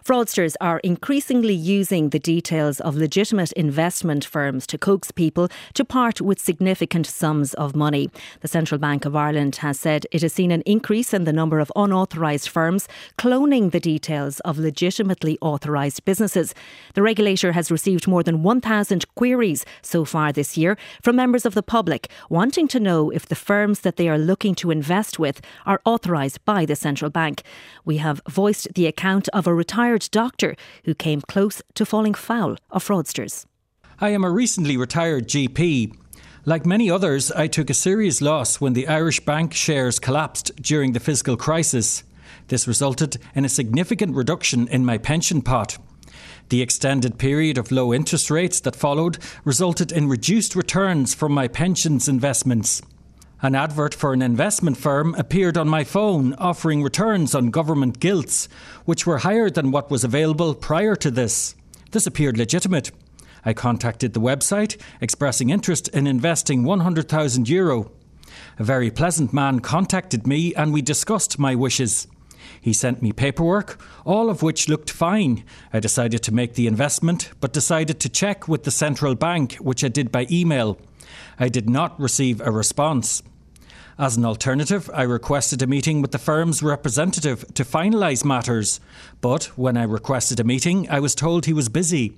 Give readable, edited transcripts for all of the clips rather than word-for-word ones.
Fraudsters are increasingly using the details of legitimate investment firms to coax people to part with significant sums of money. The Central Bank of Ireland has said it has seen an increase in the number of unauthorised firms cloning the details of legitimately authorised businesses. The regulator has received more than 1,000 queries so far this year from members of the public wanting to know if the firms that they are looking to invest with are authorised by the Central Bank. We have voiced the account of a retired doctor who came close to falling foul of fraudsters. I am a recently retired GP. Like many others, I took a serious loss when the Irish bank shares collapsed during the fiscal crisis. This resulted in a significant reduction in my pension pot. The extended period of low interest rates that followed resulted in reduced returns from my pensions investments. An advert for an investment firm appeared on my phone offering returns on government gilts, which were higher than what was available prior to this. This appeared legitimate. I contacted the website, expressing interest in investing €100,000. A very pleasant man contacted me and we discussed my wishes. He sent me paperwork, all of which looked fine. I decided to make the investment, but decided to check with the central bank, which I did by email. I did not receive a response. As an alternative, I requested a meeting with the firm's representative to finalise matters, but when I requested a meeting, I was told he was busy.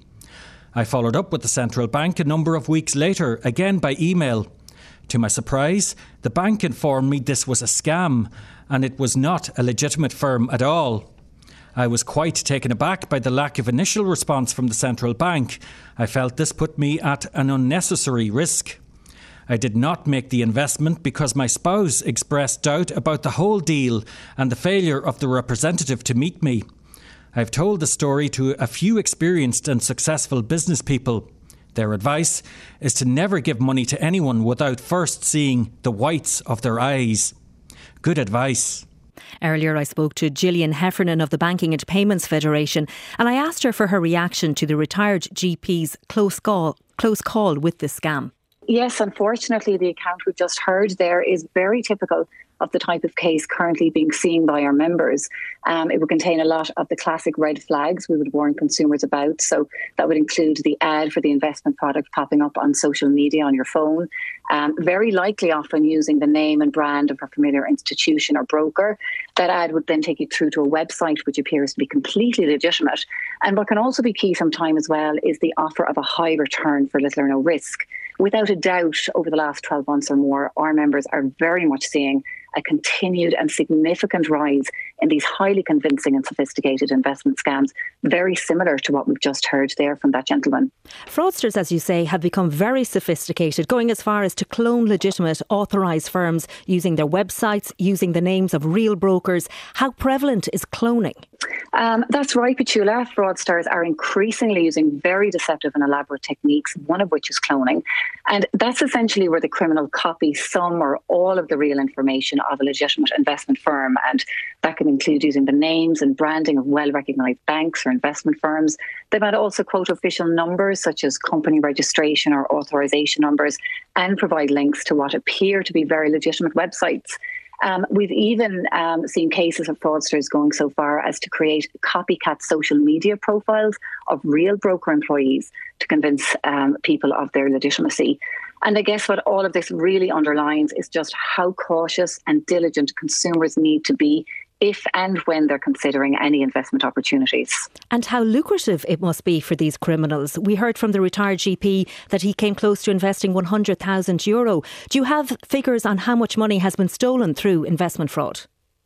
I followed up with the central bank a number of weeks later, again by email. To my surprise, the bank informed me this was a scam and it was not a legitimate firm at all. I was quite taken aback by the lack of initial response from the central bank. I felt this put me at an unnecessary risk. I did not make the investment because my spouse expressed doubt about the whole deal and the failure of the representative to meet me. I've told the story to a few experienced and successful business people. Their advice is to never give money to anyone without first seeing the whites of their eyes. Good advice. Earlier I spoke to Gillian Heffernan of the Banking and Payments Federation and I asked her for her reaction to the retired GP's close call with this scam. Yes, unfortunately, the account we've just heard there is very typical of the type of case currently being seen by our members. It would contain a lot of the classic red flags we would warn consumers about. So that would include the ad for the investment product popping up on social media on your phone, very likely often using the name and brand of a familiar institution or broker. That ad would then take you through to a website which appears to be completely legitimate. And what can also be key sometime as well is the offer of a high return for little or no risk. Without a doubt, over the last 12 months or more, our members are very much seeing a continued and significant rise in these highly convincing and sophisticated investment scams, very similar to what we've just heard there from that gentleman. Fraudsters, as you say, have become very sophisticated, going as far as to clone legitimate authorised firms using their websites, using the names of real brokers. How prevalent is cloning? That's right, Petula. Fraudsters are increasingly using very deceptive and elaborate techniques, one of which is cloning. And that's essentially where the criminal copies some or all of the real information of a legitimate investment firm. And that can include using the names and branding of well-recognised banks or investment firms. They might also quote official numbers such as company registration or authorisation numbers and provide links to what appear to be very legitimate websites. We've even seen cases of fraudsters going so far as to create copycat social media profiles of real broker employees to convince people of their legitimacy. And I guess what all of this really underlines is just how cautious and diligent consumers need to be if and when they're considering any investment opportunities. And how lucrative it must be for these criminals. We heard from the retired GP that he came close to investing €100,000. Do you have figures on how much money has been stolen through investment fraud?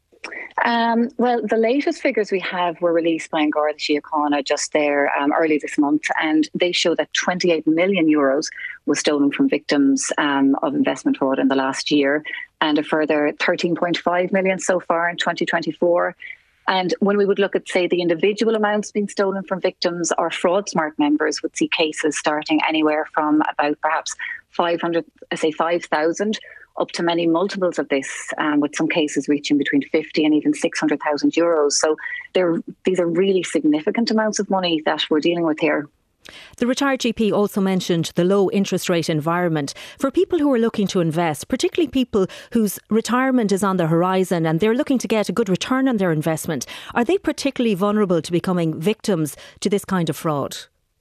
Well, the latest figures we have were released by Garda Síochána just there early this month, and they show that €28 million was stolen from victims of investment fraud in the last year, and a further 13.5 million so far in 2024. And when we would look at, say, the individual amounts being stolen from victims, our FraudSmart members would see cases starting anywhere from about perhaps 5,000 up to many multiples of this, with some cases reaching between 50 and even €600,000. So these are really significant amounts of money that we're dealing with here. The retired GP also mentioned the low interest rate environment. For people who are looking to invest, particularly people whose retirement is on the horizon and they're looking to get a good return on their investment, are they particularly vulnerable to becoming victims to this kind of fraud?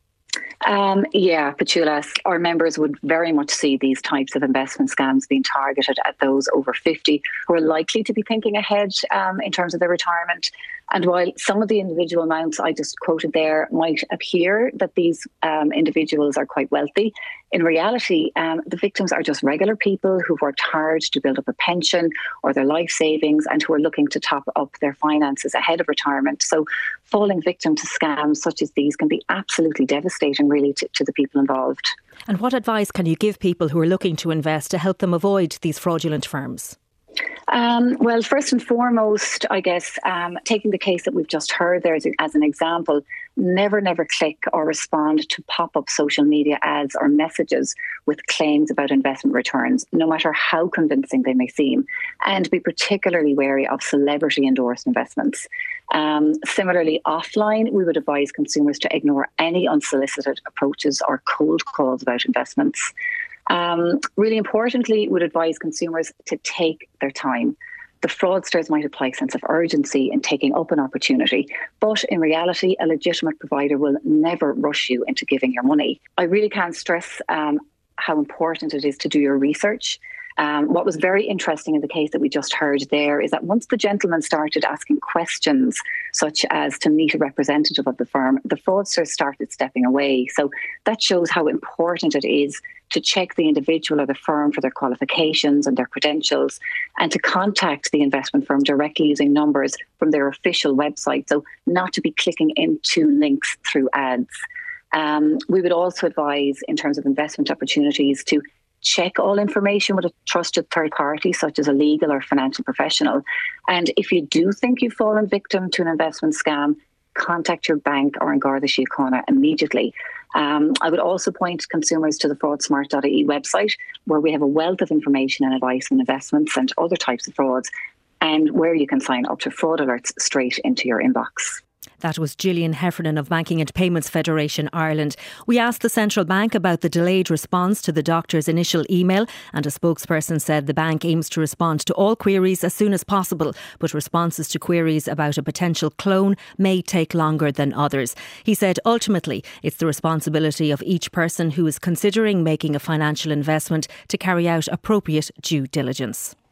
Yeah, Petula, our members would very much see these types of investment scams being targeted at those over 50 who are likely to be thinking ahead in terms of their retirement. And while some of the individual amounts I just quoted there might appear that these individuals are quite wealthy, in reality, the victims are just regular people who've worked hard to build up a pension or their life savings and who are looking to top up their finances ahead of retirement. So falling victim to scams such as these can be absolutely devastating, really, to the people involved. And what advice can you give people who are looking to invest to help them avoid these fraudulent firms? Well, first and foremost, I guess, taking the case that we've just heard there as an example, never click or respond to pop-up social media ads or messages with claims about investment returns, no matter how convincing they may seem, and be particularly wary of celebrity-endorsed investments. Similarly, offline, we would advise consumers to ignore any unsolicited approaches or cold calls about investments. Really importantly, would advise consumers to take their time. The fraudsters might apply a sense of urgency in taking up an opportunity, but in reality, a legitimate provider will never rush you into giving your money. I really can't stress how important it is to do your research. What was very interesting in the case that we just heard there is that once the gentleman started asking questions, such as to meet a representative of the firm, the fraudsters started stepping away. So that shows how important it is to check the individual or the firm for their qualifications and their credentials, and to contact the investment firm directly using numbers from their official website. So not to be clicking into links through ads. We would also advise, in terms of investment opportunities, to check all information with a trusted third party, such as a legal or financial professional. And if you do think you've fallen victim to an investment scam, contact your bank or An Garda Síochána immediately. I would also point consumers to the fraudsmart.ie website, where we have a wealth of information and advice on investments and other types of frauds, and where you can sign up to fraud alerts straight into your inbox. That was Gillian Heffernan of Banking and Payments Federation Ireland. We asked the Central Bank about the delayed response to the doctor's initial email, and a spokesperson said the bank aims to respond to all queries as soon as possible, but responses to queries about a potential clone may take longer than others. He said ultimately it's the responsibility of each person who is considering making a financial investment to carry out appropriate due diligence.